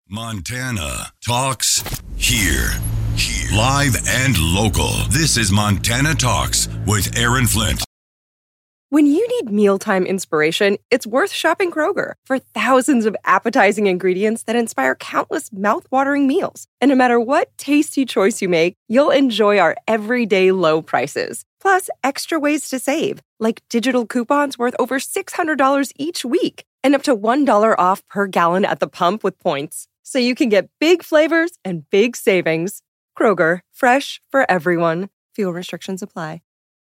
Montana Talks here. Live and local. This is Montana Talks with Aaron Flint. When you need mealtime inspiration, it's worth shopping Kroger for thousands of appetizing ingredients that inspire countless mouth-watering meals. And no matter what tasty choice you make, you'll enjoy our everyday low prices. Plus, extra ways to save, like digital coupons worth over $600 each week and up to $1 off per gallon at the pump with points. So you can get big flavors and big savings. Kroger, fresh for everyone. Fuel restrictions apply.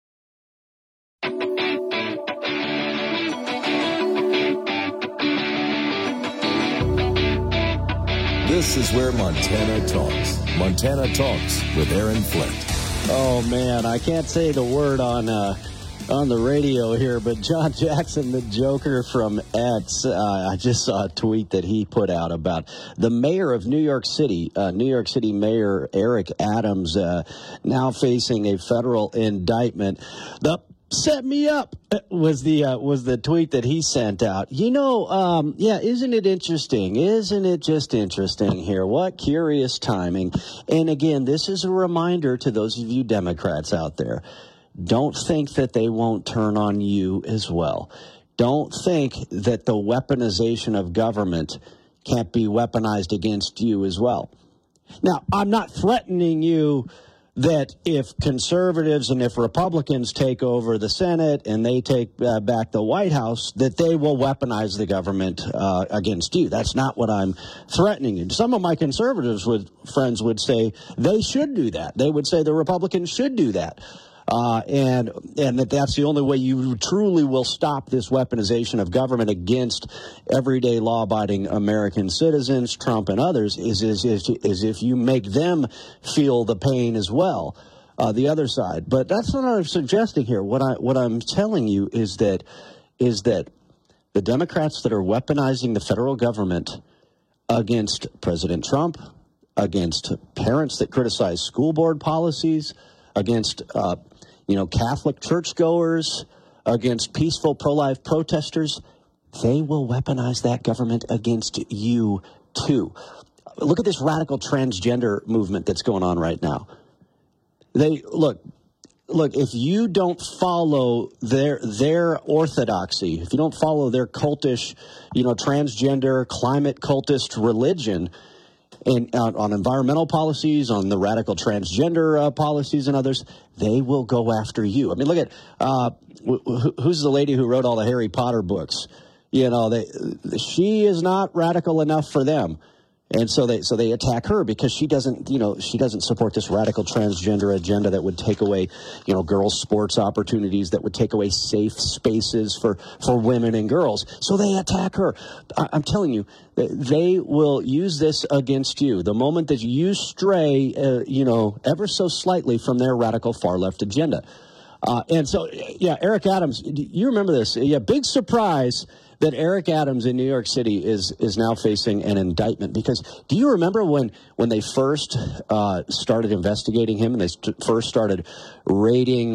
This is where Montana talks. Montana Talks with Aaron Flint. Oh, man, I can't say the word on the radio here, but John Jackson, the Joker from X, I just saw a tweet that he put out about the mayor of New York City Mayor Eric Adams, now facing a federal indictment. Set me up was the tweet that he sent out. Isn't it interesting? Isn't it just interesting here? What curious timing. And again, this is a reminder to those of you Democrats out there. Don't think that they won't turn on you as well. Don't think that the weaponization of government can't be weaponized against you as well. Now, I'm not threatening you that if conservatives and if Republicans take over the Senate and they take back the White House, that they will weaponize the government against you. That's not what I'm threatening you. Some of my conservatives friends would say they should do that. They would say the Republicans should do that. And that's the only way you truly will stop this weaponization of government against everyday law-abiding American citizens, Trump and others, is if you make them feel the pain as well, the other side. But that's what I'm suggesting here. What I'm telling you is that the Democrats that are weaponizing the federal government against President Trump, against parents that criticize school board policies, against Catholic churchgoers, against peaceful pro-life protesters, they will weaponize that government against you too. Look at this radical transgender movement that's going on right now. Look, if you don't follow their orthodoxy, if you don't follow their cultish, transgender, climate cultist religion, and on environmental policies, on the radical transgender policies and others, they will go after you. I mean, look at who's the lady who wrote all the Harry Potter books? She is not radical enough for them. And so they attack her because she doesn't support this radical transgender agenda that would take away, girls' sports opportunities, that would take away safe spaces for women and girls. So they attack her. I'm telling you, they will use this against you. The moment that you stray, ever so slightly from their radical far left agenda. Eric Adams, you remember this? Yeah, big surprise that Eric Adams in New York City is now facing an indictment. Because do you remember when they first started investigating him and they first started raiding,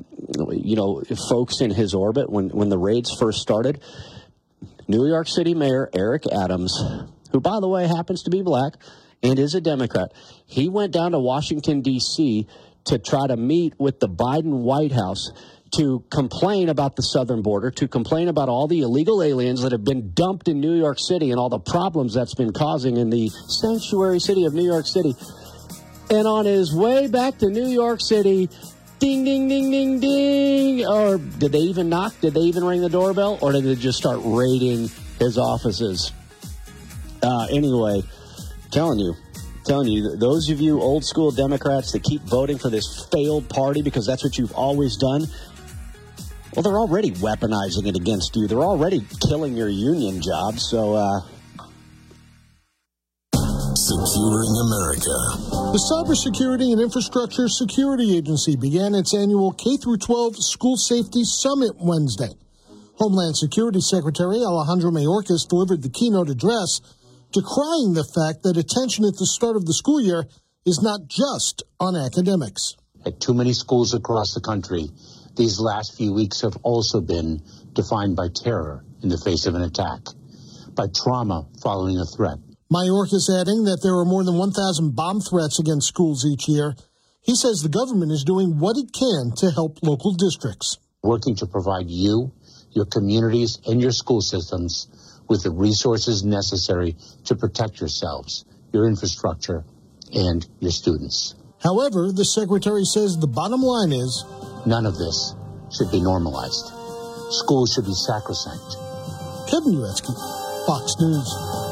folks in his orbit when the raids first started? New York City Mayor Eric Adams, who, by the way, happens to be black and is a Democrat, he went down to Washington, D.C. to try to meet with the Biden White House to complain about the southern border, to complain about all the illegal aliens that have been dumped in New York City and all the problems that's been causing in the sanctuary city of New York City. And on his way back to New York City, ding, ding, ding, ding, ding. Or did they even knock? Did they even ring the doorbell? Or did they just start raiding his offices? Anyway, telling you, those of you old school Democrats that keep voting for this failed party because that's what you've always done, well, they're already weaponizing it against you. They're already killing your union jobs. So, Securing America. The Cybersecurity and Infrastructure Security Agency began its annual K-12 School Safety Summit Wednesday. Homeland Security Secretary Alejandro Mayorkas delivered the keynote address, decrying the fact that attention at the start of the school year is not just on academics. At too many schools across the country, these last few weeks have also been defined by terror in the face of an attack, by trauma following a threat. Mayorkas adding that there are more than 1,000 bomb threats against schools each year. He says the government is doing what it can to help local districts. Working to provide you, your communities, and your school systems with the resources necessary to protect yourselves, your infrastructure, and your students. However, the secretary says the bottom line is none of this should be normalized. Schools should be sacrosanct. Kevin Uetsky, Fox News.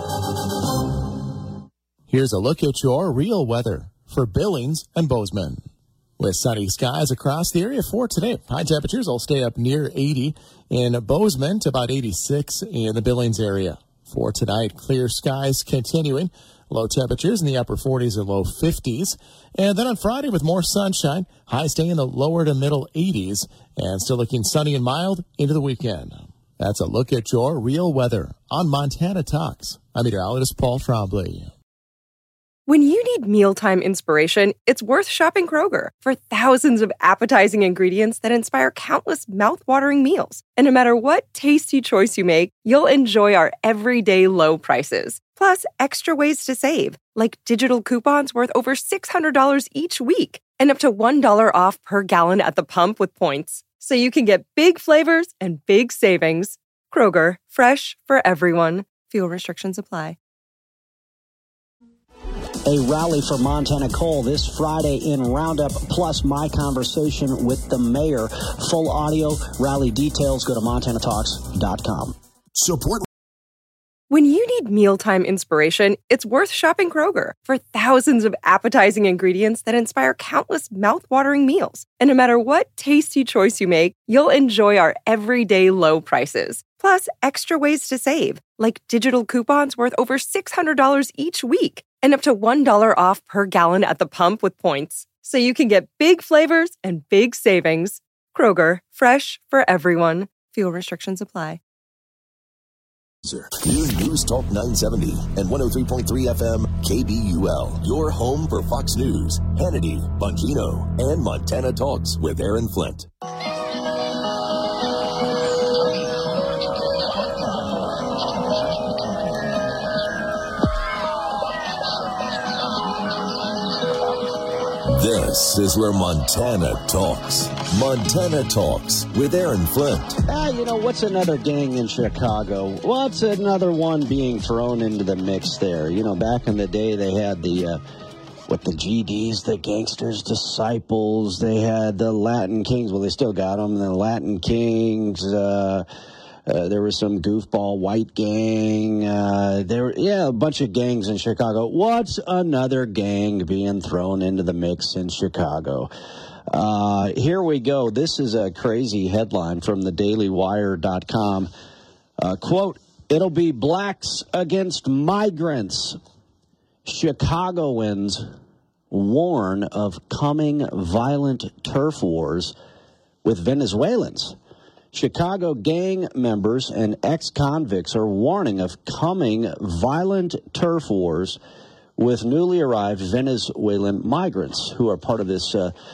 Here's a look at your real weather for Billings and Bozeman. With sunny skies across the area for today. High temperatures will stay up near 80 in Bozeman to about 86 in the Billings area. For tonight, clear skies continuing. Low temperatures in the upper 40s and low 50s. And then on Friday with more sunshine, highs staying in the lower to middle 80s and still looking sunny and mild into the weekend. That's a look at your real weather on Montana Talks. I'm meteorologist Paul Trombley. When you need mealtime inspiration, it's worth shopping Kroger for thousands of appetizing ingredients that inspire countless mouth-watering meals. And no matter what tasty choice you make, you'll enjoy our everyday low prices. Plus, extra ways to save, like digital coupons worth over $600 each week and up to $1 off per gallon at the pump with points. So you can get big flavors and big savings. Kroger, fresh for everyone. Fuel restrictions apply. A rally for Montana coal this Friday in Roundup, plus my conversation with the mayor. Full audio, rally details, go to MontanaTalks.com. Support. When you need mealtime inspiration, it's worth shopping Kroger for thousands of appetizing ingredients that inspire countless mouth-watering meals. And no matter what tasty choice you make, you'll enjoy our everyday low prices. Plus, extra ways to save, like digital coupons worth over $600 each week and up to $1 off per gallon at the pump with points. So you can get big flavors and big savings. Kroger, fresh for everyone. Fuel restrictions apply. New News Talk 970 and 103.3 FM KBUL. Your home for Fox News, Hannity, Bongino, and Montana Talks with Aaron Flint. This is where Montana talks. Montana Talks with Aaron Flint. What's another gang in Chicago? What's another one being thrown into the mix there? Back in the day, they had the GDs, the Gangsters Disciples. They had the Latin Kings. Well, they still got them. The Latin Kings. There was some goofball white gang. A bunch of gangs in Chicago. What's another gang being thrown into the mix in Chicago? Here we go. This is a crazy headline from thedailywire.com. Quote, it'll be blacks against migrants. Chicagoans warn of coming violent turf wars with Venezuelans. Chicago gang members and ex-convicts are warning of coming violent turf wars with newly arrived Venezuelan migrants who are part of this.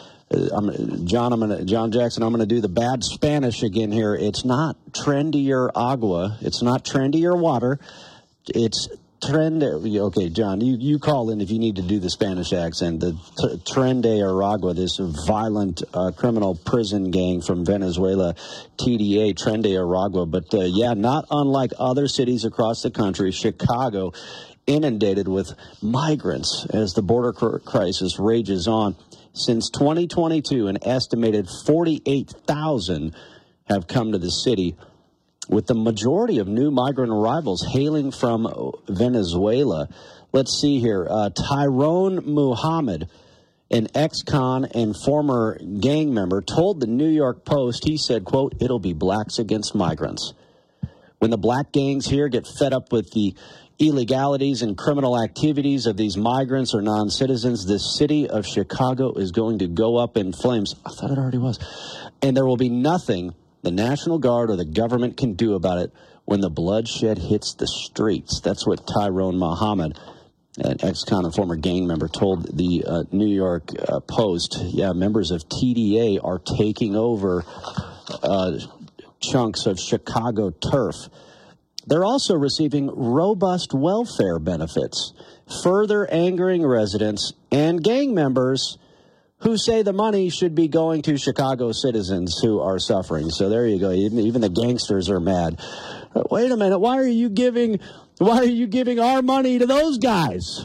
John Jackson, I'm going to do the bad Spanish again here. It's not trendier agua. It's not trendier water. It's trend. Okay, John, you call in if you need to do the Spanish accent. The trendier agua, this violent criminal prison gang from Venezuela, TDA, trendier agua. But not unlike other cities across the country, Chicago inundated with migrants as the border crisis rages on. Since 2022, an estimated 48,000 have come to the city, with the majority of new migrant arrivals hailing from Venezuela. Let's see here. Tyrone Muhammad, an ex-con and former gang member, told the New York Post, he said, quote, it'll be blacks against migrants. When the black gangs here get fed up with the illegalities and criminal activities of these migrants or non-citizens, the city of Chicago is going to go up in flames. I thought it already was. And there will be nothing the National Guard or the government can do about it when the bloodshed hits the streets. That's what Tyrone Muhammad, an ex-con and former gang member, told the New York Post. Yeah, members of TDA are taking over chunks of Chicago turf. they're also receiving robust welfare benefits, further angering residents and gang members who say the money should be going to Chicago citizens who are suffering. So there you go. Even the gangsters are mad. Wait a minute. Why are you giving our money to those guys?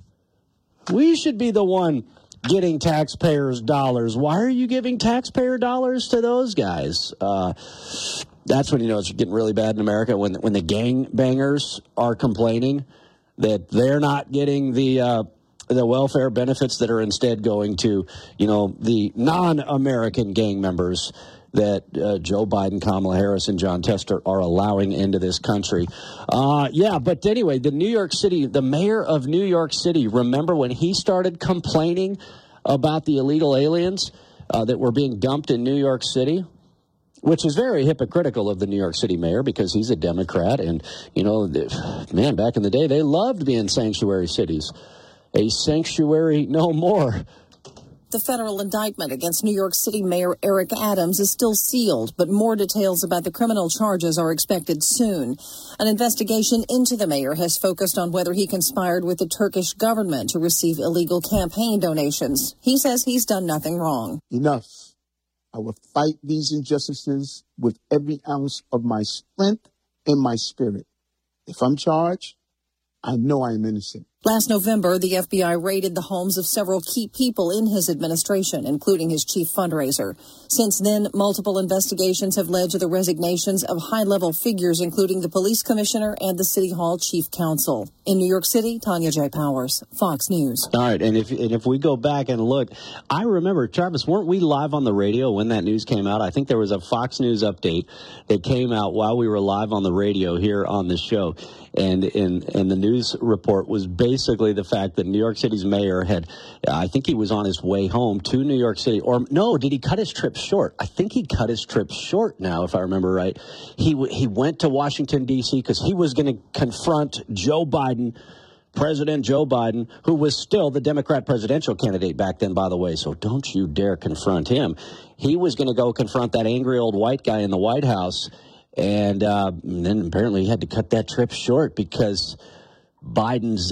We should be the one getting taxpayers' dollars. Why are you giving taxpayer dollars to those guys? That's when you know it's getting really bad in America, when the gangbangers are complaining that they're not getting the welfare benefits that are instead going to, the non-American gang members that Joe Biden, Kamala Harris, and John Tester are allowing into this country. But anyway, the mayor of New York City, remember when he started complaining about the illegal aliens that were being dumped in New York City? Which is very hypocritical of the New York City mayor, because he's a Democrat. And, back in the day, they loved being sanctuary cities. A sanctuary no more. The federal indictment against New York City Mayor Eric Adams is still sealed, but more details about the criminal charges are expected soon. An investigation into the mayor has focused on whether he conspired with the Turkish government to receive illegal campaign donations. He says he's done nothing wrong. Enough. I will fight these injustices with every ounce of my strength and my spirit. If I'm charged, I know I'm innocent. Last November, the FBI raided the homes of several key people in his administration, including his chief fundraiser. Since then, multiple investigations have led to the resignations of high-level figures, including the police commissioner and the City Hall chief counsel. In New York City, Tanya J. Powers, Fox News. All right, and if we go back and look, I remember, Travis, weren't we live on the radio when that news came out? I think there was a Fox News update that came out while we were live on the radio here on the show. And the news report was basically the fact that New York City's mayor had, I think he was on his way home to New York City. Or no, did he cut his trip short? I think he cut his trip short now, if I remember right. He went to Washington, D.C. because he was going to confront Joe Biden, President Joe Biden, who was still the Democrat presidential candidate back then, by the way. So don't you dare confront him. He was going to go confront that angry old white guy in the White House. And then apparently he had to cut that trip short because Biden's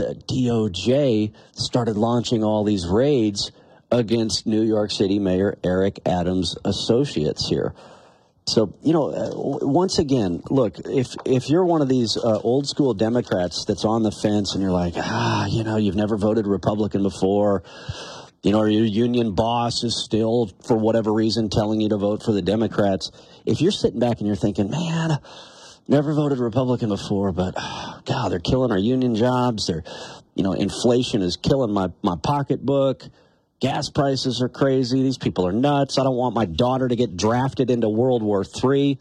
DOJ started launching all these raids against New York City Mayor Eric Adams' associates here. So, once again, look, if you're one of these old school Democrats that's on the fence and you're like, you've never voted Republican before, or your union boss is still, for whatever reason, telling you to vote for the Democrats. If you're sitting back and you're thinking, man, never voted Republican before, but, God, they're killing our union jobs. They're, inflation is killing my pocketbook. Gas prices are crazy. These people are nuts. I don't want my daughter to get drafted into World War III.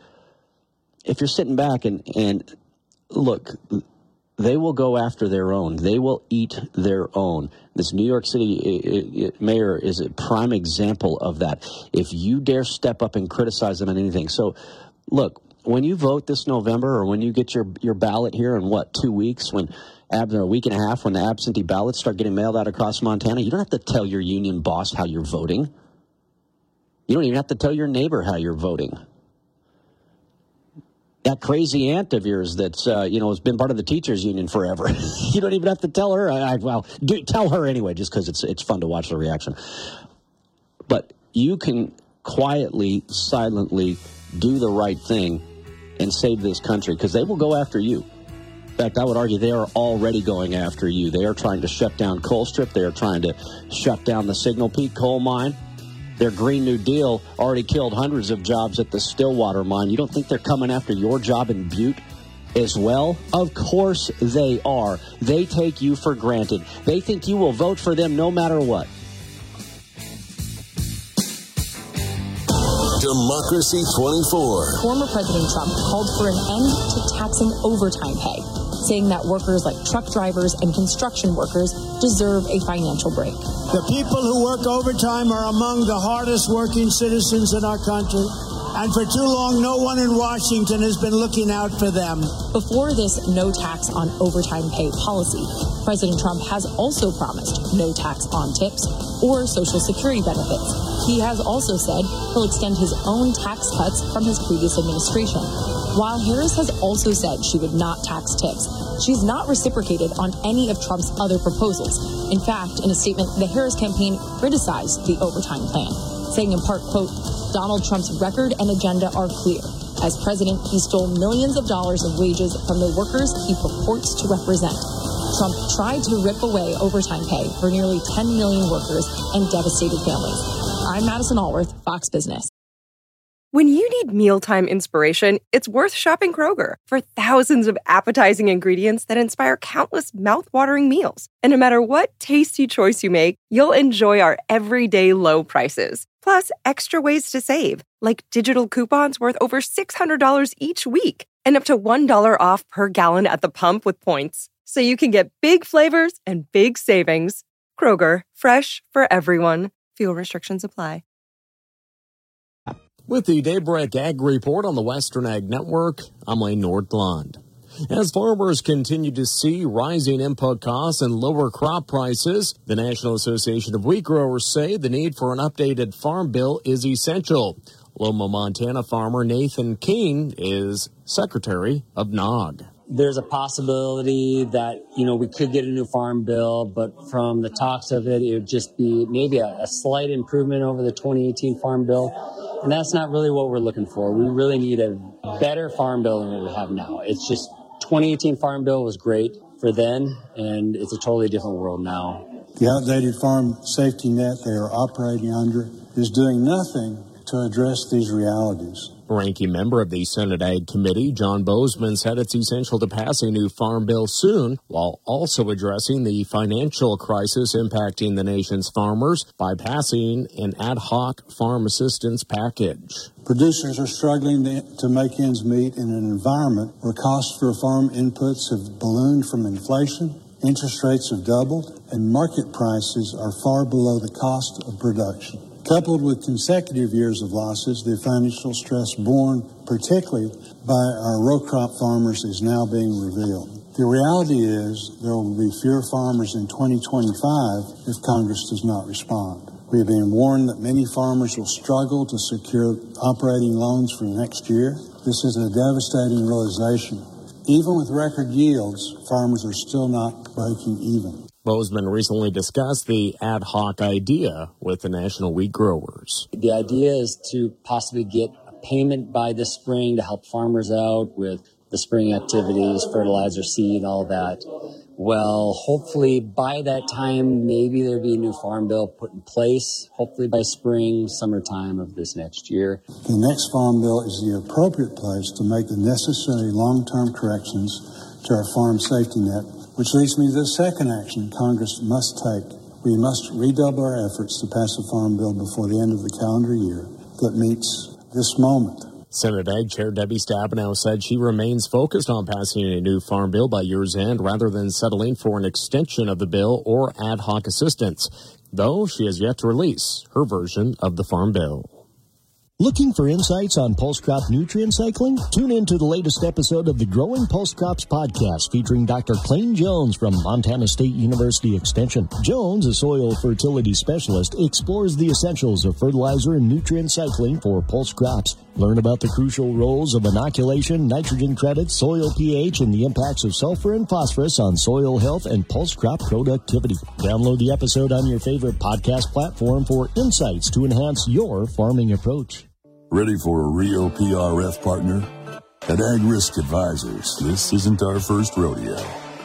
If you're sitting back and look, they will go after their own. They will eat their own. This New York City mayor is a prime example of that. If you dare step up and criticize them on anything. So, look, when you vote this November, or when you get your ballot here in, 2 weeks, a week and a half, when the absentee ballots start getting mailed out across Montana, you don't have to tell your union boss how you're voting. You don't even have to tell your neighbor how you're voting. That crazy aunt of yours that's, has been part of the teachers union forever. You don't even have to tell her. Tell her anyway, just because it's fun to watch the reaction. But you can quietly, silently do the right thing and save this country, because they will go after you. In fact, I would argue they are already going after you. They are trying to shut down Colstrip. They are trying to shut down the Signal Peak coal mine. Their Green New Deal already killed hundreds of jobs at the Stillwater mine. You don't think they're coming after your job in Butte as well? Of course they are. They take you for granted. They think you will vote for them no matter what. Democracy 24. Former President Trump called for an end to taxing overtime pay, saying that workers like truck drivers and construction workers deserve a financial break. The people who work overtime are among the hardest working citizens in our country. And for too long, no one in Washington has been looking out for them. Before this no tax on overtime pay policy, President Trump has also promised no tax on tips or Social Security benefits. He has also said he'll extend his own tax cuts from his previous administration. While Harris has also said she would not tax tips, she's not reciprocated on any of Trump's other proposals. In fact, in a statement, the Harris campaign criticized the overtime plan, saying in part, quote, Donald Trump's record and agenda are clear. As president, he stole millions of dollars of wages from the workers he purports to represent. Trump tried to rip away overtime pay for nearly 10 million workers and devastated families. I'm Madison Allworth, Fox Business. When you need mealtime inspiration, it's worth shopping Kroger for thousands of appetizing ingredients that inspire countless mouth-watering meals. And no matter what tasty choice you make, you'll enjoy our everyday low prices. Plus, extra ways to save, like digital coupons worth over $600 each week and up to $1 off per gallon at the pump with points. So you can get big flavors and big savings. Kroger, fresh for everyone. Fuel restrictions apply. With the Daybreak Ag Report on the Western Ag Network, I'm Lane Nordlund. As farmers continue to see rising input costs and lower crop prices, the National Association of Wheat Growers say the need for an updated farm bill is essential. Loma, Montana farmer Nathan Keene is secretary of NAWG. There's a possibility that, we could get a new farm bill, but from the talks of it, it would just be maybe a slight improvement over the 2018 farm bill. And that's not really what we're looking for. We really need a better farm bill than what we have now. It's just 2018 farm bill was great for then, and it's a totally different world now. The outdated farm safety net they are operating under is doing nothing to address these realities. Ranking member of the Senate Ag Committee, John Bozeman, said it's essential to pass a new farm bill soon, while also addressing the financial crisis impacting the nation's farmers by passing an ad hoc farm assistance package. Producers are struggling to make ends meet in an environment where costs for farm inputs have ballooned from inflation, interest rates have doubled, and market prices are far below the cost of production. Coupled with consecutive years of losses, the financial stress borne particularly by our row crop farmers is now being revealed. The reality is there will be fewer farmers in 2025 if Congress does not respond. We have been warned that many farmers will struggle to secure operating loans for next year. This is a devastating realization. Even with record yields, farmers are still not breaking even. Bozeman recently discussed the ad hoc idea with the National Wheat Growers. The idea is to possibly get a payment by this spring to help farmers out with the spring activities, fertilizer, seed, all that. Well, hopefully by that time, maybe there'll be a new farm bill put in place, hopefully by spring, summertime of this next year. The next farm bill is the appropriate place to make the necessary long-term corrections to our farm safety net, which leads me to the second action Congress must take. We must redouble our efforts to pass a farm bill before the end of the calendar year that meets this moment. Senate Ag Chair Debbie Stabenow said she remains focused on passing a new farm bill by year's end rather than settling for an extension of the bill or ad hoc assistance, though she has yet to release her version of the farm bill. Looking for insights on pulse crop nutrient cycling? Tune in to the latest episode of the Growing Pulse Crops podcast featuring Dr. Clayne Jones from Montana State University Extension. Jones, a soil fertility specialist, explores the essentials of fertilizer and nutrient cycling for pulse crops. Learn about the crucial roles of inoculation, nitrogen credits, soil pH, and the impacts of sulfur and phosphorus on soil health and pulse crop productivity. Download the episode on your favorite podcast platform for insights to enhance your farming approach. Ready for a real PRF partner? At Ag Risk Advisors, this isn't our first rodeo.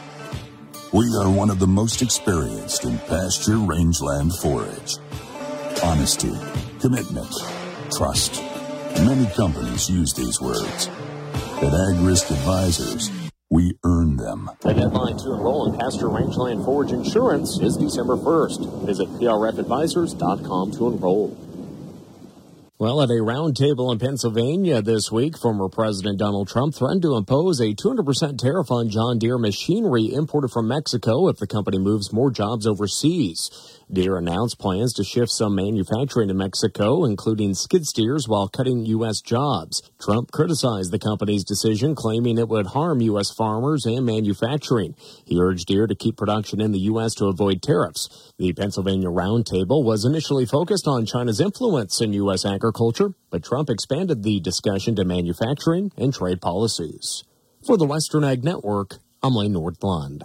We are one of the most experienced in pasture rangeland forage. Honesty, commitment, trust. Many companies use these words. At Ag Risk Advisors, we earn them. The deadline to enroll in pasture rangeland forage insurance is December 1st. Visit prfadvisors.com to enroll. Well, at a roundtable in Pennsylvania this week, former President Donald Trump threatened to impose a 200% tariff on John Deere machinery imported from Mexico if the company moves more jobs overseas. Deere announced plans to shift some manufacturing to Mexico, including skid steers, while cutting U.S. jobs. Trump criticized the company's decision, claiming it would harm U.S. farmers and manufacturing. He urged Deere to keep production in the U.S. to avoid tariffs. The Pennsylvania roundtable was initially focused on China's influence in U.S. agriculture agriculture, but Trump expanded the discussion to manufacturing and trade policies. For the Western Ag Network, I'm Lane Nordlund.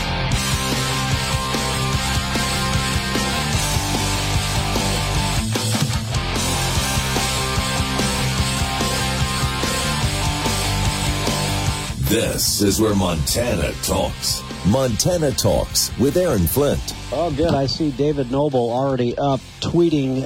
This is where Montana talks. Montana Talks with Aaron Flint. Oh, good. I see David Noble already up tweeting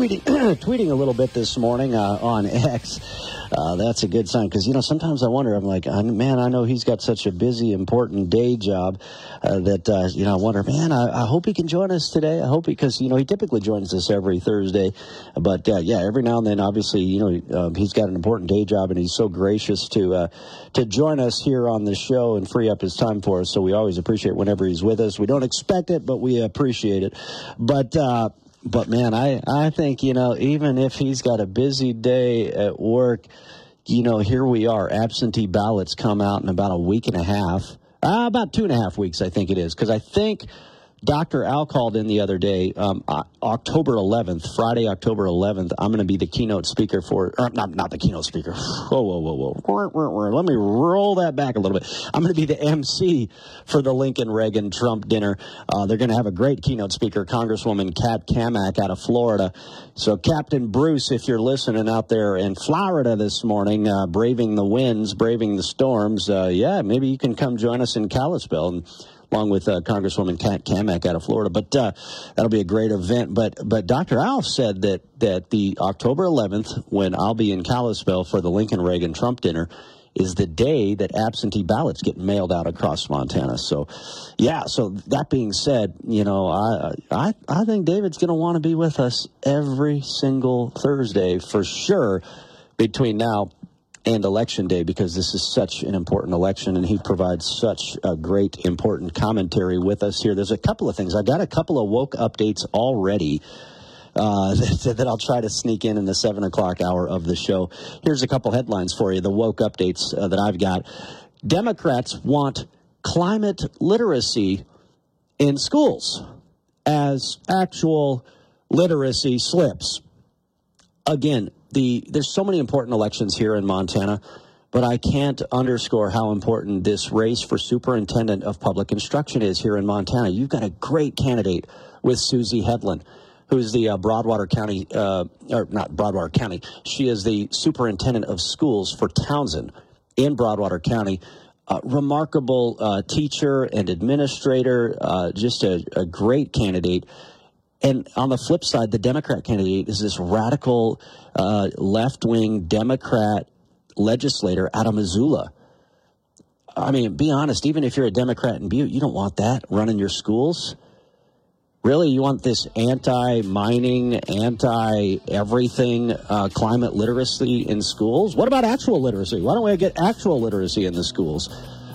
a little bit this morning on X. That's a good sign because, sometimes I wonder, I'm like, man, I know he's got such a busy, important day job that, I wonder, man, I hope he can join us today. I hope because, he typically joins us every Thursday. But, every now and then, obviously, he's got an important day job and he's so gracious to join us here on the show and free up his time for us. So we always appreciate whenever he's with us. We don't expect it, but we appreciate it. But man, I think, even if he's got a busy day at work, here we are. Absentee ballots come out in about a week and a half. About 2.5 weeks, I think it is. Because I think Dr. Al called in the other day, October 11th, Friday, October 11th, I'm going to be the keynote speaker for, not the keynote speaker. Whoa. Let me roll that back a little bit. I'm going to be the MC for the Lincoln Reagan Trump dinner. They're going to have a great keynote speaker, Congresswoman Kat Cammack out of Florida. So Captain Bruce, if you're listening out there in Florida this morning, braving the winds, braving the storms, maybe you can come join us in Kalispell and along with Congresswoman Kat Cammack out of Florida. But that'll be a great event. But Dr. Al said that the October 11th, when I'll be in Kalispell for the Lincoln Reagan Trump dinner, is the day that absentee ballots get mailed out across Montana. So, so that being said, I think David's going to want to be with us every single Thursday for sure between now and Election Day, because this is such an important election, and he provides such a great, important commentary with us here. There's a couple of things. I got a couple of woke updates already that I'll try to sneak in the 7 o'clock hour of the show. Here's a couple headlines for you, the woke updates that I've got. Democrats want climate literacy in schools as actual literacy slips. Again, there's so many important elections here in Montana, but I can't underscore how important this race for superintendent of public instruction is here in Montana. You've got a great candidate with Susie Hedlund, who's the Broadwater County, not Broadwater County. She is the superintendent of schools for Townsend in Broadwater County. Remarkable teacher and administrator, just a great candidate. And on the flip side, the Democrat candidate is this radical left-wing Democrat legislator out of Missoula. I mean, be honest, even if you're a Democrat in Butte, you don't want that running your schools. Really, you want this anti-mining, anti-everything climate literacy in schools? What about actual literacy? Why don't we get actual literacy in the schools?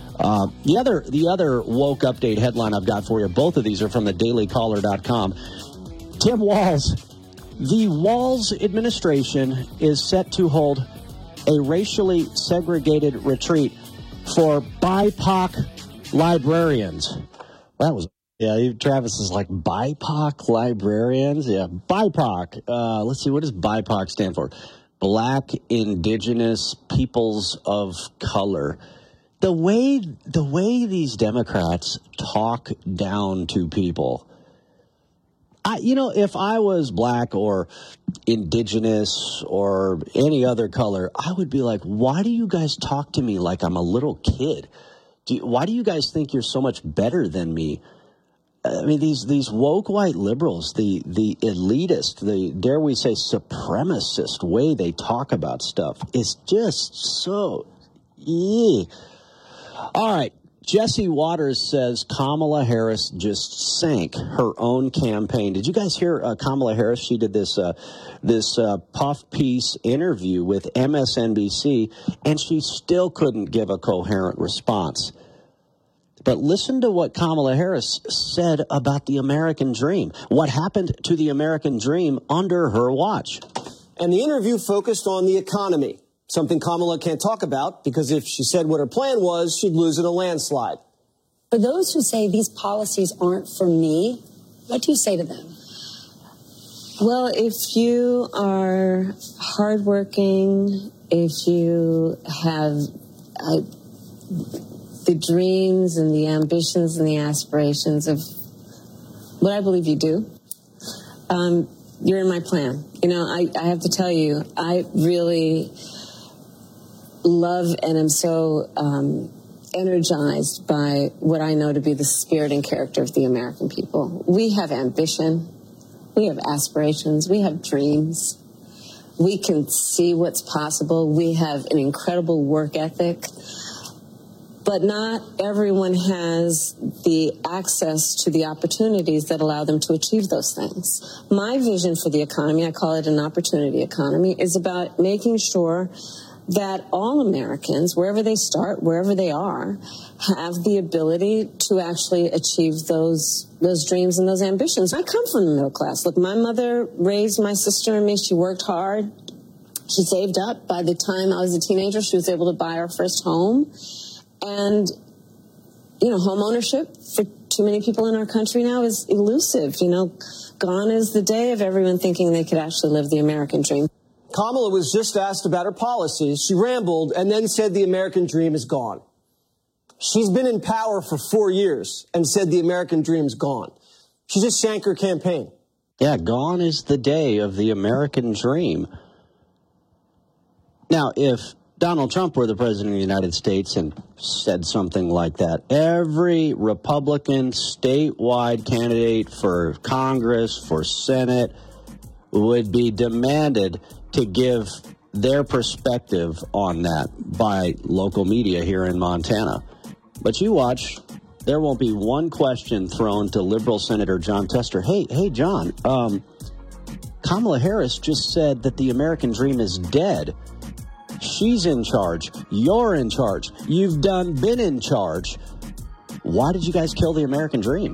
The other woke update headline I've got for you, both of these are from the dailycaller.com. Tim Walz, the Walz administration is set to hold a racially segregated retreat for BIPOC librarians. That was, Travis is like, BIPOC librarians? Yeah, BIPOC. Let's see, what does BIPOC stand for? Black Indigenous Peoples of Color. The way these Democrats talk down to people, if I was black or indigenous or any other color, I would be like, why do you guys talk to me like I'm a little kid? Why do you guys think you're so much better than me? I mean, these woke white liberals, the elitist, the, dare we say, supremacist way they talk about stuff is just so, All right. Jesse Waters says Kamala Harris just sank her own campaign. Did you guys hear Kamala Harris? She did this puff piece interview with MSNBC, and she still couldn't give a coherent response. But listen to what Kamala Harris said about the American dream. What happened to the American dream under her watch? And the interview focused on the economy. Something Kamala can't talk about because if she said what her plan was, she'd lose in a landslide. For those who say these policies aren't for me, what do you say to them? Well, if you are hardworking, if you have the dreams and the ambitions and the aspirations of what I believe you do, you're in my plan. You know, I have to tell you, I really love and am so energized by what I know to be the spirit and character of the American people. We have ambition. We have aspirations. We have dreams. We can see what's possible. We have an incredible work ethic. But not everyone has the access to the opportunities that allow them to achieve those things. My vision for the economy, I call it an opportunity economy, is about making sure that all Americans, wherever they start, wherever they are, have the ability to actually achieve those dreams and those ambitions. I come from the middle class. Look, my mother raised my sister and me. She worked hard. She saved up. By the time I was a teenager, she was able to buy our first home. And, you know, home ownership for too many people in our country now is elusive. You know, gone is the day of everyone thinking they could actually live the American dream. Kamala was just asked about her policies. She rambled and then said the American dream is gone. She's been in power for 4 years and said the American dream's gone. She just sank her campaign. Yeah, gone is the day of the American dream. Now, if Donald Trump were the president of the United States and said something like that, every Republican statewide candidate for Congress, for Senate, would be demanded to give their perspective on that by local media here in Montana. But you watch, there won't be one question thrown to liberal Senator Jon Tester. Hey, John, Kamala Harris just said that the American dream is dead. She's in charge. You're in charge. You've been in charge. Why did you guys kill the American dream?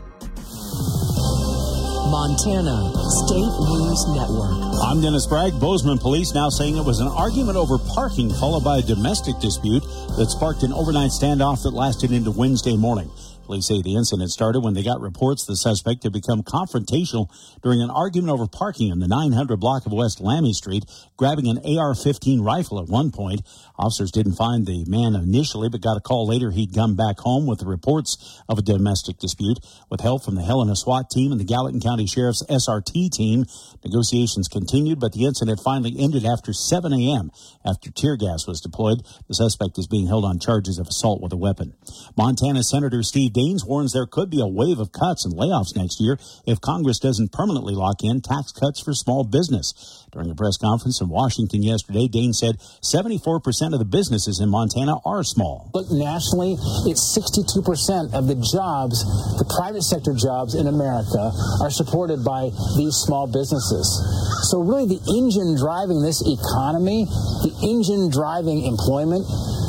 Montana State News Network. I'm Dennis Bragg. Bozeman police now saying it was an argument over parking followed by a domestic dispute that sparked an overnight standoff that lasted into Wednesday morning. Police say the incident started when they got reports the suspect had become confrontational during an argument over parking in the 900 block of West Lammy Street, grabbing an AR-15 rifle at one point. Officers didn't find the man initially, but got a call later he'd come back home with the reports of a domestic dispute. With help from the Helena SWAT team and the Gallatin County Sheriff's SRT team, negotiations continued, but the incident finally ended after 7 a.m. After tear gas was deployed, the suspect is being held on charges of assault with a weapon. Montana Senator Steve Daines warns there could be a wave of cuts and layoffs next year if Congress doesn't permanently lock in tax cuts for small business. During a press conference in Washington yesterday, Daines said 74% of the businesses in Montana are small. But nationally, it's 62% of the jobs, the private sector jobs in America, are supported by these small businesses. So really the engine driving this economy, the engine driving employment,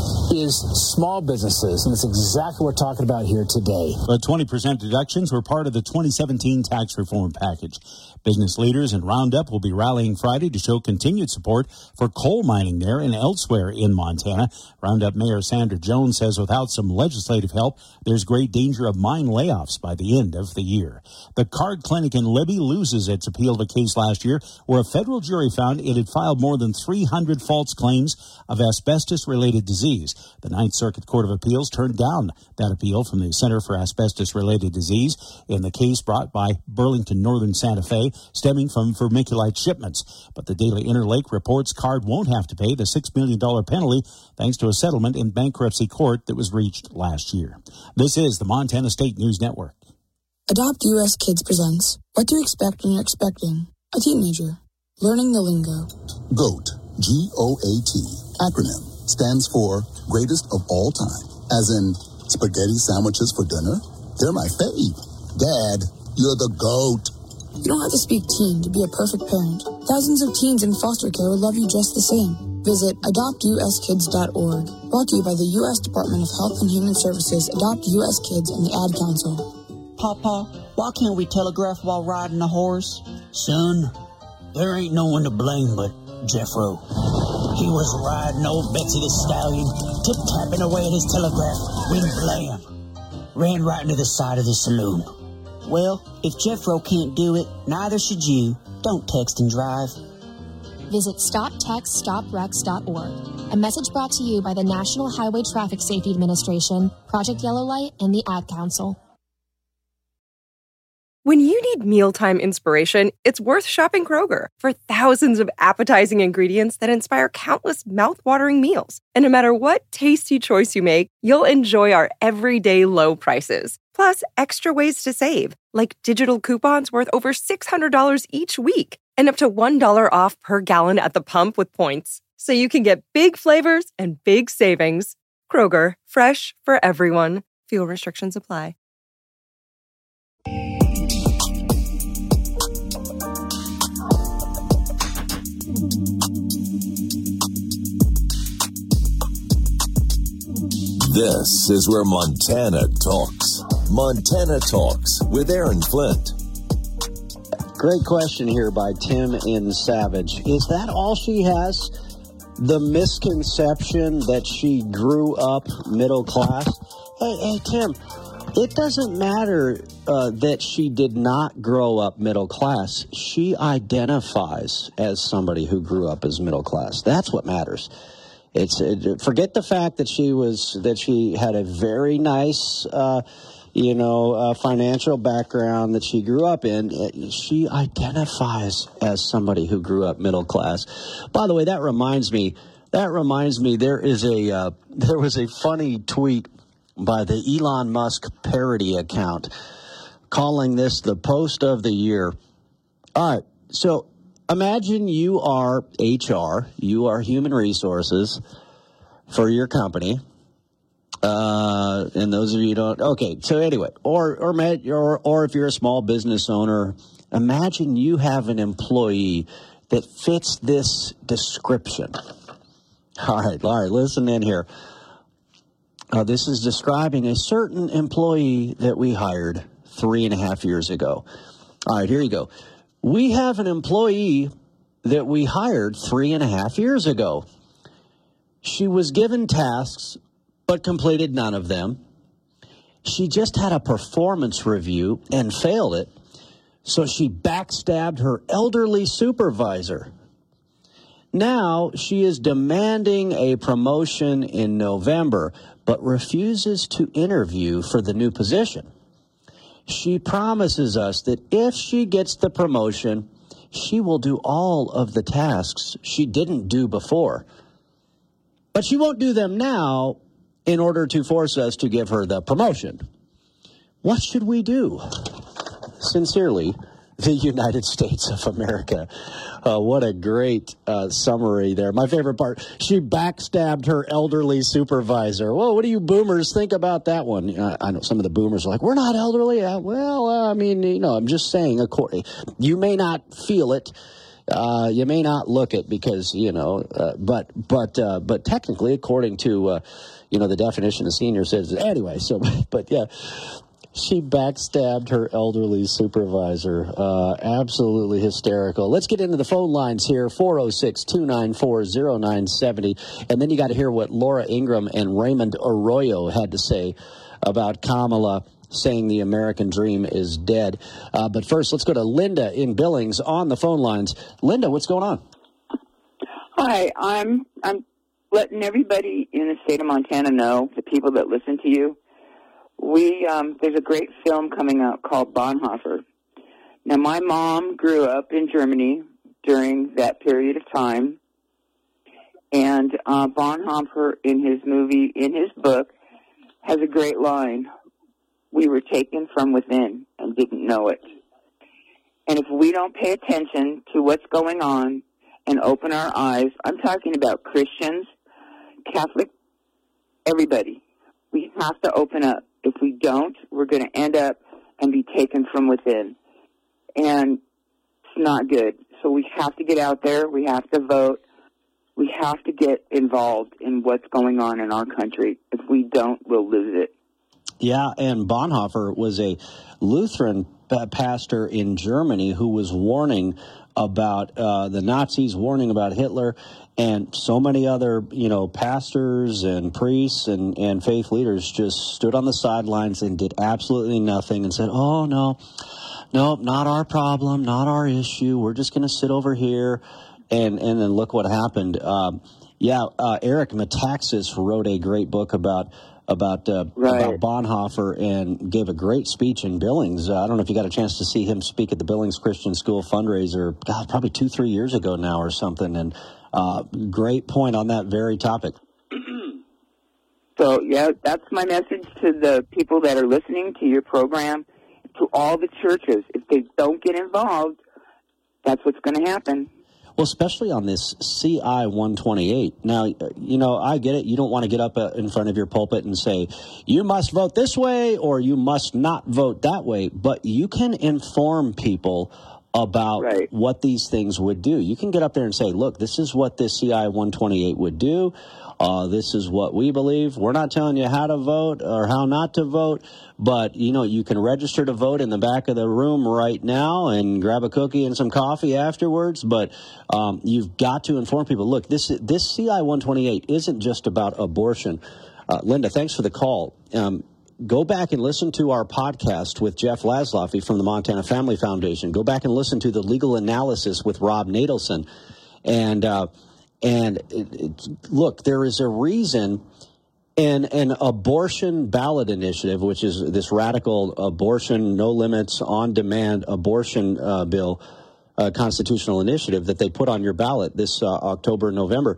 is small businesses, and it's exactly what we're talking about here today. The 20% deductions were part of the 2017 tax reform package. Business leaders and Roundup will be rallying Friday to show continued support for coal mining there and elsewhere in Montana. Roundup Mayor Sandra Jones says without some legislative help, there's great danger of mine layoffs by the end of the year. The Card Clinic in Libby loses its appeal of a case last year where a federal jury found it had filed more than 300 false claims of asbestos-related disease. The Ninth Circuit Court of Appeals turned down that appeal from the Center for Asbestos-Related Disease in the case brought by Burlington Northern Santa Fe, stemming from vermiculite shipments. But the Daily Interlake reports Card won't have to pay the $6 million penalty thanks to a settlement in bankruptcy court that was reached last year. This is the Montana State News Network. Adopt US Kids presents What to Expect When You're Expecting a Teenager. Learning the lingo. GOAT, G-O-A-T, acronym, stands for Greatest of All Time. As in, spaghetti sandwiches for dinner? They're my fave. Dad, you're the GOAT. You don't have to speak teen to be a perfect parent. Thousands of teens in foster care would love you just the same. Visit adoptuskids.org. Brought to you by the U.S. Department of Health and Human Services, Adopt U.S. Kids, and the Ad Council. Papa, why can't we telegraph while riding a horse? Son, there ain't no one to blame but Jeffro. He was riding old Betsy the Stallion, tip-tapping away at his telegraph, when blam, ran right into the side of the saloon. Well, if Jeffro can't do it, neither should you. don't text and drive. Visit StopTextStopWrecks.org. A message brought to you by the National Highway Traffic Safety Administration, Project Yellow Light, and the Ad Council. When you need mealtime inspiration, it's worth shopping Kroger for thousands of appetizing ingredients that inspire countless mouth-watering meals. And no matter what tasty choice you make, you'll enjoy our everyday low prices. Plus, extra ways to save, like digital coupons worth over $600 each week and up to $1 off per gallon at the pump with points. So you can get big flavors and big savings. Kroger, fresh for everyone. Fuel restrictions apply. This is where Montana talks. Montana Talks with Aaron Flint. Great question here by Tim in Savage. Is that all she has? The misconception that she grew up middle class? Hey, Tim, it doesn't matter that she did not grow up middle class. She identifies as somebody who grew up as middle class. That's what matters. Forget the fact that she had a very nice, financial background that she grew up in. She identifies as somebody who grew up middle class. By the way, that reminds me. There was a funny tweet by the Elon Musk parody account calling this the post of the year. All right, so imagine you are HR, you are human resources for your company. And those of you who don't, okay. So anyway, or if you're a small business owner, imagine you have an employee that fits this description. All right, listen in here. This is describing a certain employee that we hired 3.5 years ago. All right, here you go. We have an employee that we hired 3.5 years ago. She was given tasks, but completed none of them. She just had a performance review and failed it, so she backstabbed her elderly supervisor. Now she is demanding a promotion in November, but refuses to interview for the new position. She promises us that if she gets the promotion, she will do all of the tasks she didn't do before. But she won't do them now in order to force us to give her the promotion. What should we do? Sincerely, the United States of America. What a great summary there. My favorite part, she backstabbed her elderly supervisor. Whoa, what do you boomers think about that one? I know some of the boomers are like, we're not elderly. I'm just saying, you may not feel it. You may not look it because, but technically, according to, the definition of senior citizen. Anyway, she backstabbed her elderly supervisor. Absolutely hysterical. Let's get into the phone lines here, 406-294-0970. And then you got to hear what Laura Ingraham and Raymond Arroyo had to say about Kamala saying the American dream is dead. But first, let's go to Linda in Billings on the phone lines. Linda, what's going on? Hi, I'm letting everybody in the state of Montana know, the people that listen to you. There's a great film coming out called Bonhoeffer. Now, my mom grew up in Germany during that period of time, and Bonhoeffer, in his book, has a great line. We were taken from within and didn't know it. And if we don't pay attention to what's going on and open our eyes, I'm talking about Christians, Catholic, everybody. We have to open up. If we don't, we're going to end up and be taken from within. And it's not good. So we have to get out there. We have to vote. We have to get involved in what's going on in our country. If we don't, we'll lose it. Yeah, and Bonhoeffer was a Lutheran pastor in Germany who was warning about the Nazis, warning about Hitler, and so many other, pastors and priests and faith leaders just stood on the sidelines and did absolutely nothing and said, oh, no, nope, not our problem, not our issue. We're just going to sit over here. And then look what happened. Eric Metaxas wrote a great book about Bonhoeffer and gave a great speech in Billings. I don't know if you got a chance to see him speak at the Billings Christian School fundraiser, probably 2-3 years ago now or something. And great point on that very topic. So, that's my message to the people that are listening to your program, to all the churches. If they don't get involved, that's what's going to happen. Well, especially on this CI 128. Now, I get it. You don't want to get up in front of your pulpit and say, you must vote this way or you must not vote that way. But you can inform people about what these things would do. You can get up there and say, look, this is what this CI 128 would do. This is what we believe. We're not telling you how to vote or how not to vote, but, you can register to vote in the back of the room right now and grab a cookie and some coffee afterwards. But you've got to inform people, look, this CI 128 isn't just about abortion. Linda, thanks for the call. Go back and listen to our podcast with Jeff Laszloffy from the Montana Family Foundation. Go back and listen to the legal analysis with Rob Nadelson. And look, there is a reason an abortion ballot initiative, which is this radical abortion, no limits, on-demand abortion bill, constitutional initiative that they put on your ballot this October and November.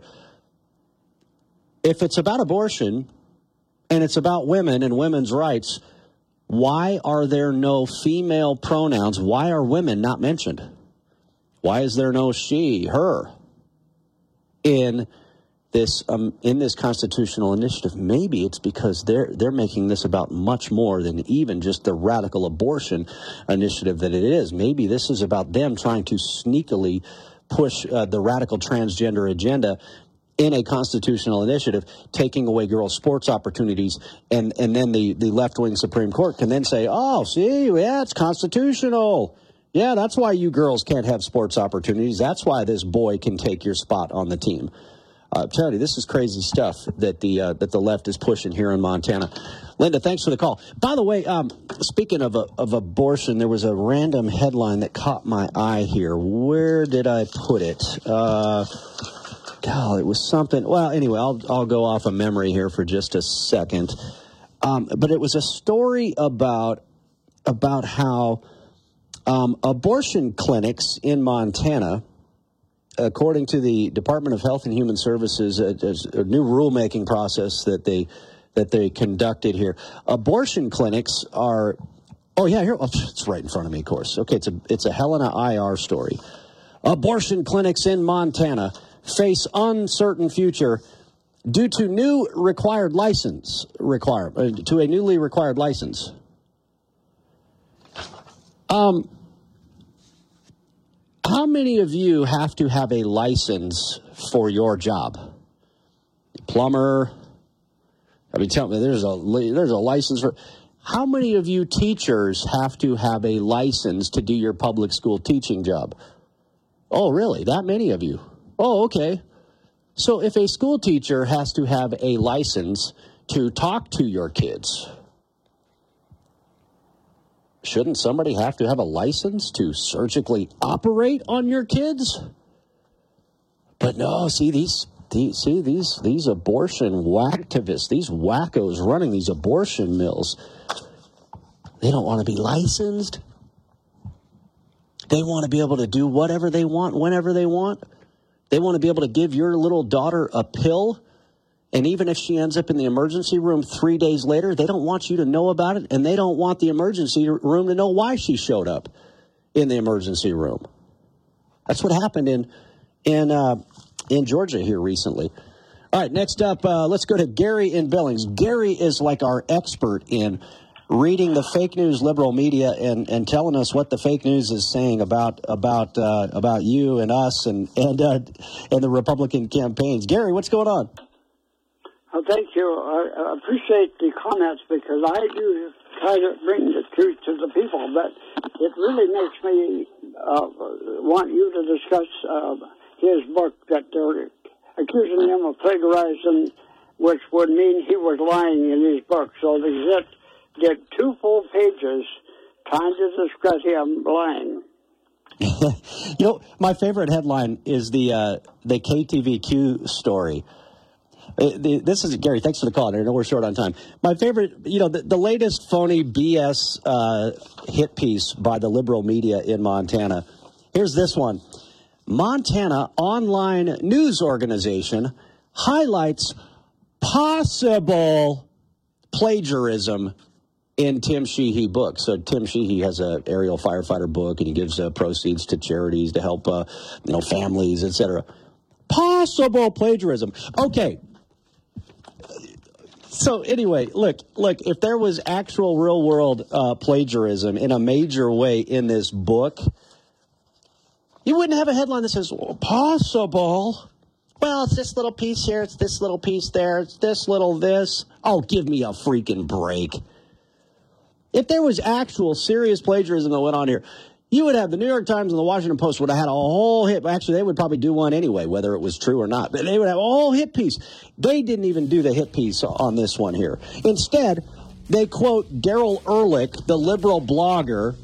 If it's about abortion and it's about women and women's rights, why are there no female pronouns? Why are women not mentioned? Why is there no she, her in this constitutional initiative? Maybe it's because they're making this about much more than even just the radical abortion initiative that it is. Maybe this is about them trying to sneakily push the radical transgender agenda in a constitutional initiative, taking away girls' sports opportunities, and then the left-wing Supreme Court can then say, oh, see, it's constitutional. Yeah, that's why you girls can't have sports opportunities. That's why this boy can take your spot on the team. I'm telling you, this is crazy stuff that the left is pushing here in Montana. Linda, thanks for the call. By the way, speaking of abortion, there was a random headline that caught my eye here. Where did I put it? It was something. Well, anyway, I'll go off of memory here for just a second. But it was a story about how abortion clinics in Montana, according to the Department of Health and Human Services, a new rulemaking process that they conducted here. Abortion clinics are. Oh yeah, here it's right in front of me. Of course. Okay, it's a Helena IR story. Abortion clinics in Montana face uncertain future due to new required license to a newly required license. How many of you have to have a license for your job? Plumber. I mean, tell me, there's a license for. How many of you teachers have to have a license to do your public school teaching job? Oh, really? That many of you? Oh, okay. So if a school teacher has to have a license to talk to your kids, shouldn't somebody have to have a license to surgically operate on your kids? But no, see these abortion whacktivists, these wackos running these abortion mills, they don't want to be licensed. They want to be able to do whatever they want, whenever they want. They want to be able to give your little daughter a pill, and even if she ends up in the emergency room 3 days later, they don't want you to know about it, and they don't want the emergency room to know why she showed up in the emergency room. That's what happened in Georgia here recently. All right, next up, let's go to Gary in Billings. Gary is like our expert in reading the fake news liberal media and telling us what the fake news is saying about you and us and the Republican campaigns. Gary, what's going on? Oh, thank you. I appreciate the comments because I do try to bring the truth to the people, but it really makes me want you to discuss his book that they're accusing him of plagiarizing, which would mean he was lying in his book. So they get 2 full pages Time to discuss him lying. My favorite headline is the KTVQ story. This is Gary. Thanks for the call. I know we're short on time. My favorite, the latest phony BS hit piece by the liberal media in Montana. Here's this one. Montana online news organization highlights possible plagiarism in Tim Sheehy book. So Tim Sheehy has a aerial firefighter book, and he gives proceeds to charities to help, families, etc. Possible plagiarism. Okay. So anyway, look, if there was actual real-world plagiarism in a major way in this book, you wouldn't have a headline that says, possible. Well, it's this little piece here, it's this little piece there, it's this little this. Oh, give me a freaking break. If there was actual serious plagiarism that went on here, you would have the New York Times and the Washington Post would have had a whole hit. Actually, they would probably do one anyway, whether it was true or not. But they would have a whole hit piece. They didn't even do the hit piece on this one here. Instead, they quote Daryl Ehrlich, the liberal blogger,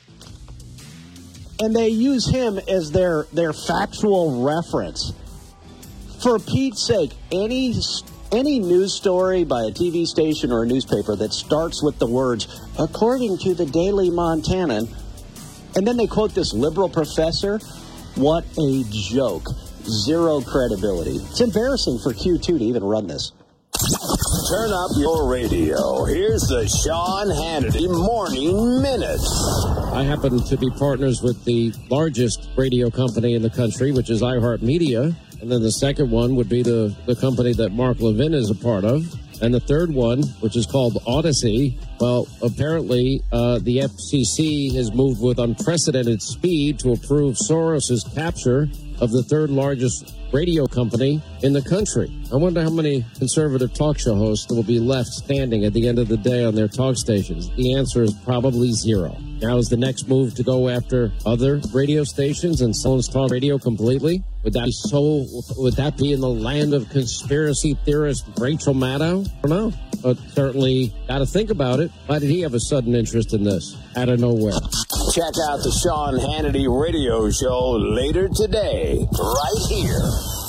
and they use him as their factual reference. For Pete's sake, any news story by a TV station or a newspaper that starts with the words, according to the Daily Montanan, and then they quote this liberal professor, what a joke. Zero credibility. It's embarrassing for Q2 to even run this. Turn up your radio. Here's the Sean Hannity Morning Minute. I happen to be partners with the largest radio company in the country, which is iHeartMedia. And then the second one would be the company that Mark Levin is a part of. And the third one, which is called Odyssey, well, apparently the FCC has moved with unprecedented speed to approve Soros's capture of the third largest radio company in the country. I wonder how many conservative talk show hosts will be left standing at the end of the day on their talk stations. The answer is probably zero. Now is the next move to go after other radio stations and silence talk radio completely? Would that be in the land of conspiracy theorist Rachel Maddow? I don't know. But certainly got to think about it. Why did he have a sudden interest in this out of nowhere? Check out the Sean Hannity radio show later today, right here.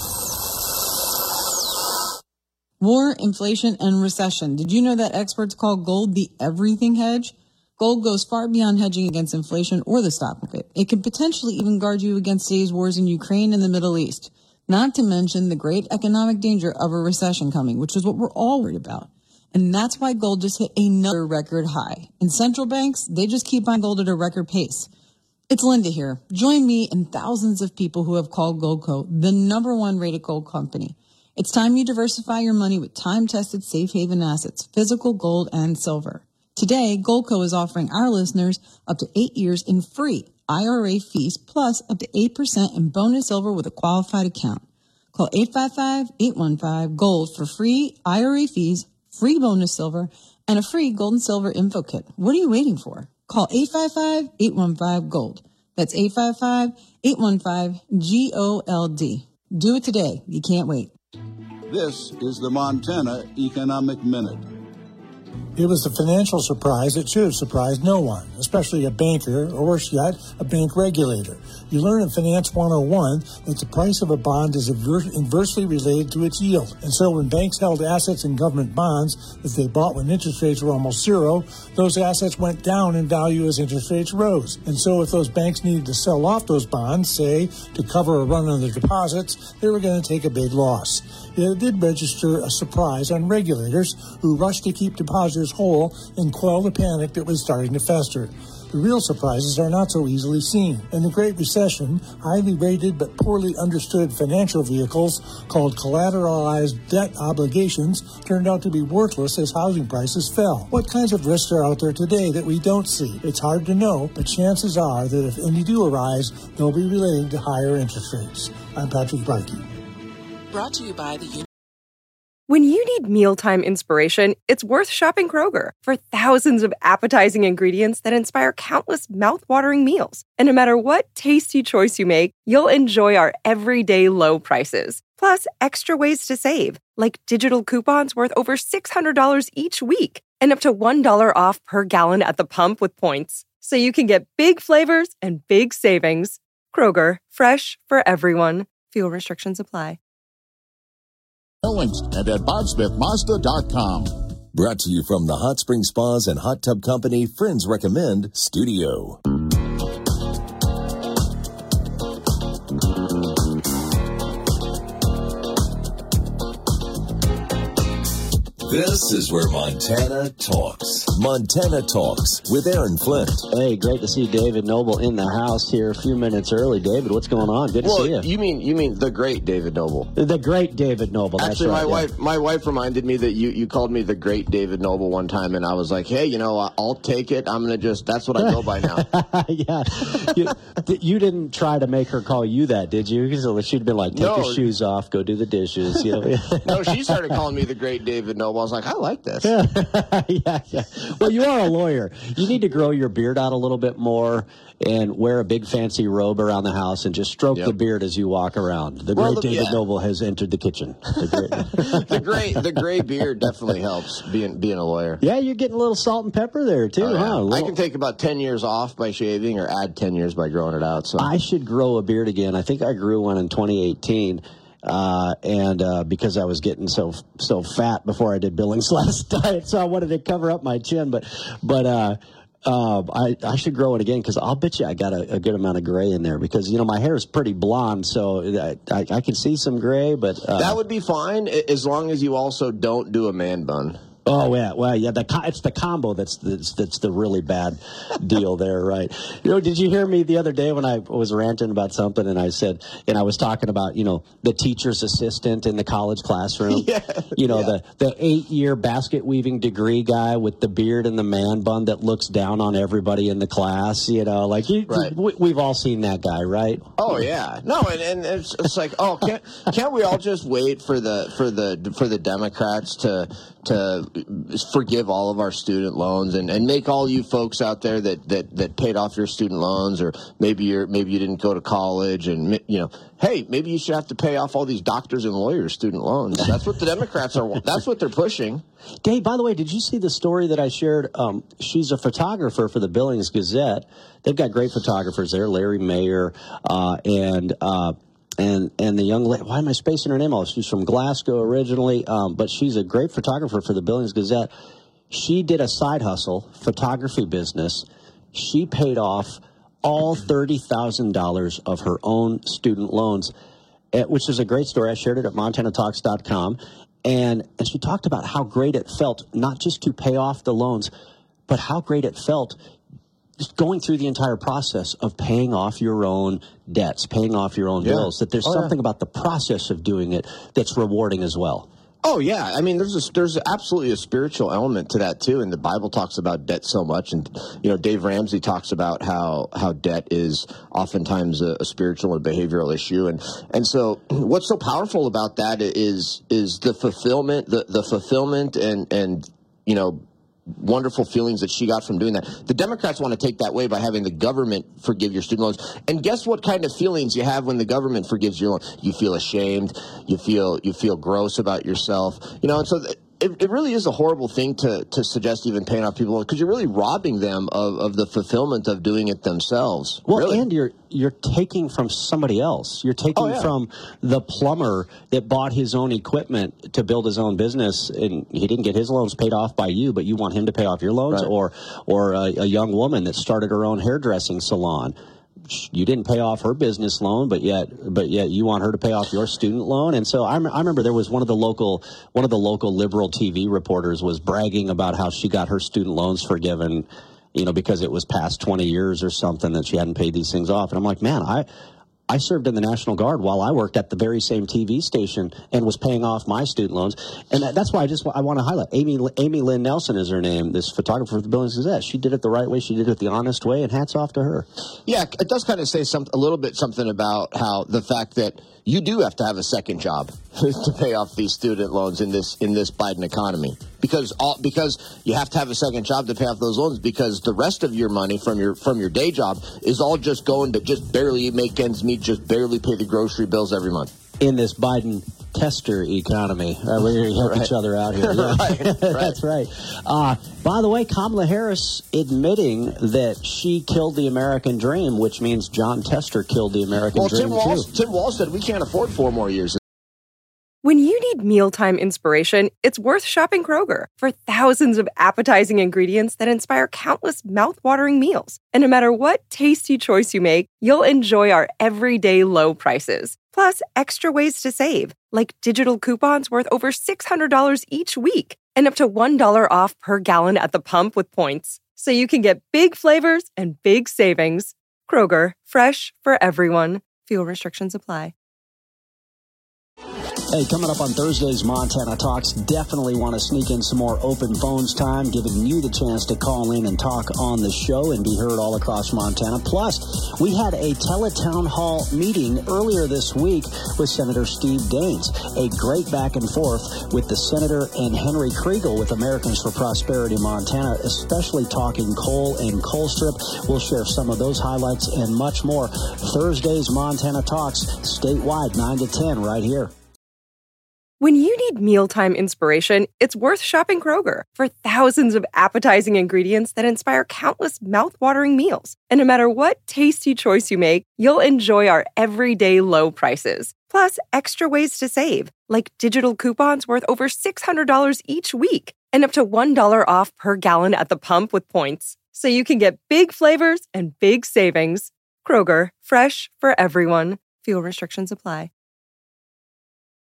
War, inflation, and recession. Did you know that experts call gold the everything hedge? Gold goes far beyond hedging against inflation or the stock market. It could potentially even guard you against today's wars in Ukraine and the Middle East. Not to mention the great economic danger of a recession coming, which is what we're all worried about. And that's why gold just hit another record high. And central banks, they just keep buying gold at a record pace. It's Linda here. Join me and thousands of people who have called Goldco the #1 rated gold company. It's time you diversify your money with time-tested safe haven assets, physical gold and silver. Today, Goldco is offering our listeners up to 8 years in free IRA fees plus up to 8% in bonus silver with a qualified account. Call 855-815-GOLD for free IRA fees, free bonus silver, and a free gold and silver info kit. What are you waiting for? Call 855-815-GOLD. That's 855-815-GOLD. Do it today. You can't wait. This is the Montana Economic Minute. It was a financial surprise that should have surprised no one, especially a banker or, worse yet, a bank regulator. You learn in Finance 101 that the price of a bond is inversely related to its yield. And so when banks held assets in government bonds that they bought when interest rates were almost zero, those assets went down in value as interest rates rose. And so if those banks needed to sell off those bonds, say, to cover a run on their deposits, they were going to take a big loss. It did register a surprise on regulators who rushed to keep depositors whole and quell the panic that was starting to fester. The real surprises are not so easily seen. In the Great Recession, highly rated but poorly understood financial vehicles called collateralized debt obligations turned out to be worthless as housing prices fell. What kinds of risks are out there today that we don't see? It's hard to know, but chances are that if any do arise, they'll be related to higher interest rates. I'm Patrick Barkey. Brought to you by the When you need mealtime inspiration, it's worth shopping Kroger for thousands of appetizing ingredients that inspire countless mouth-watering meals. And no matter what tasty choice you make, you'll enjoy our everyday low prices. Plus, extra ways to save, like digital coupons worth over $600 each week and up to $1 off per gallon at the pump with points. so you can get big flavors and big savings. Kroger, fresh for everyone. Fuel restrictions apply. Links and at BobSmithMazda.com. Brought to you from the Hot Spring Spas and Hot Tub Company Friends Recommend Studio. This is where Montana talks. Montana Talks with Aaron Flint. Hey, great to see David Noble in the house here a few minutes early. David, what's going on? Good to see you. You mean the great David Noble? The great David Noble. Actually, that's right, my wife reminded me that you called me the great David Noble one time, and I was like, hey, I'll take it. I'm gonna that's what I go by now. Yeah, you didn't try to make her call you that, did you? Because she'd been like, take your shoes off, go do the dishes. No, she started calling me the great David Noble. I was like, I like this. Yeah. Well, you are a lawyer. You need to grow your beard out a little bit more and wear a big fancy robe around the house and just stroke the beard as you walk around. The great David Noble has entered the kitchen. The gray beard definitely helps being a lawyer. Yeah, you're getting a little salt and pepper there too, huh? I can take about 10 years off by shaving or add 10 years by growing it out. So I should grow a beard again. I think I grew one in 2018. Because I was getting so fat before I did Billings' last diet, so I wanted to cover up my chin. But I should grow it again because I'll bet you I got a good amount of gray in there because my hair is pretty blonde, so I can see some gray. But that would be fine as long as you also don't do a man bun. Oh yeah, well yeah, it's the combo that's the really bad deal there, right? Did you hear me the other day when I was ranting about something and I said, and I was talking about the teacher's assistant in the college classroom, the 8-year basket weaving degree guy with the beard and the man bun that looks down on everybody in the class, we've all seen that guy, right? Oh yeah, no, and it's like, oh, can't we all just wait for the Democrats to forgive all of our student loans and make all you folks out there that paid off your student loans, or maybe you didn't go to college, and hey, maybe you should have to pay off all these doctors and lawyers' student loans. That's what the Democrats are. That's what they're pushing. Dave, by the way, did you see the story that I shared? She's a photographer for the Billings Gazette. They've got great photographers there, Larry Mayer, and the young lady, why am I spacing her name off? She's from Glasgow originally, but she's a great photographer for the Billings Gazette. She did a side hustle, photography business. She paid off all $30,000 of her own student loans, which is a great story. I shared it at MontanaTalks.com. And she talked about how great it felt, not just to pay off the loans, but how great it felt just going through the entire process of paying off your own debts, paying off your own bills, that there's something about the process of doing it that's rewarding as well. Oh, yeah. I mean, there's absolutely a spiritual element to that, too. And the Bible talks about debt so much. And, Dave Ramsey talks about how debt is oftentimes a spiritual and behavioral issue. And so what's so powerful about that is the fulfillment, the fulfillment and wonderful feelings that she got from doing that. The Democrats want to take that way by having the government forgive your student loans. And guess what kind of feelings you have when the government forgives your loan? You feel ashamed. You feel gross about yourself. And so it really is a horrible thing to suggest even paying off people, because you're really robbing them of the fulfillment of doing it themselves. Well, really. And you're taking from somebody else. You're taking from the plumber that bought his own equipment to build his own business, and he didn't get his loans paid off by you, but you want him to pay off your loans, right. Or a young woman that started her own hairdressing salon. You didn't pay off her business loan, but yet you want her to pay off your student loan. And so I remember there was one of the local liberal TV reporters was bragging about how she got her student loans forgiven, because it was past 20 years or something that she hadn't paid these things off. And I'm like, man, I served in the National Guard while I worked at the very same TV station and was paying off my student loans. And that's why I want to highlight Amy Lynn Nelson is her name, this photographer for the Billings Gazette. She did it the right way. She did it the honest way, and hats off to her. Yeah, it does kind of say a little bit something about how the fact that you do have to have a second job to pay off these student loans in this Biden economy. Because you have to have a second job to pay off those loans, because the rest of your money from your day job is all just going to just barely make ends meet, just barely pay the grocery bills every month. In this Biden tester economy. We're going to help each other out here. Yeah. Right. That's right. By the way, Kamala Harris admitting that she killed the American dream, which means John Tester killed the American dream, Tim Walz said we can't afford 4 more years. When you need mealtime inspiration, it's worth shopping Kroger for thousands of appetizing ingredients that inspire countless mouth-watering meals. And no matter what tasty choice you make, you'll enjoy our everyday low prices. Plus, extra ways to save, like digital coupons worth over $600 each week and up to $1 off per gallon at the pump with points. So you can get big flavors and big savings. Kroger, fresh for everyone. Fuel restrictions apply. Hey, coming up on Thursday's Montana Talks, definitely want to sneak in some more open phones time, giving you the chance to call in and talk on the show and be heard all across Montana. Plus, we had a teletown hall meeting earlier this week with Senator Steve Daines. A great back and forth with the Senator and Henry Kriegel with Americans for Prosperity Montana, especially talking coal and Colstrip. We'll share some of those highlights and much more. Thursday's Montana Talks, statewide, 9 to 10, right here. When you need mealtime inspiration, it's worth shopping Kroger for thousands of appetizing ingredients that inspire countless mouth-watering meals. And no matter what tasty choice you make, you'll enjoy our everyday low prices. Plus, extra ways to save, like digital coupons worth over $600 each week and up to $1 off per gallon at the pump with points. So you can get big flavors and big savings. Kroger, fresh for everyone. Fuel restrictions apply.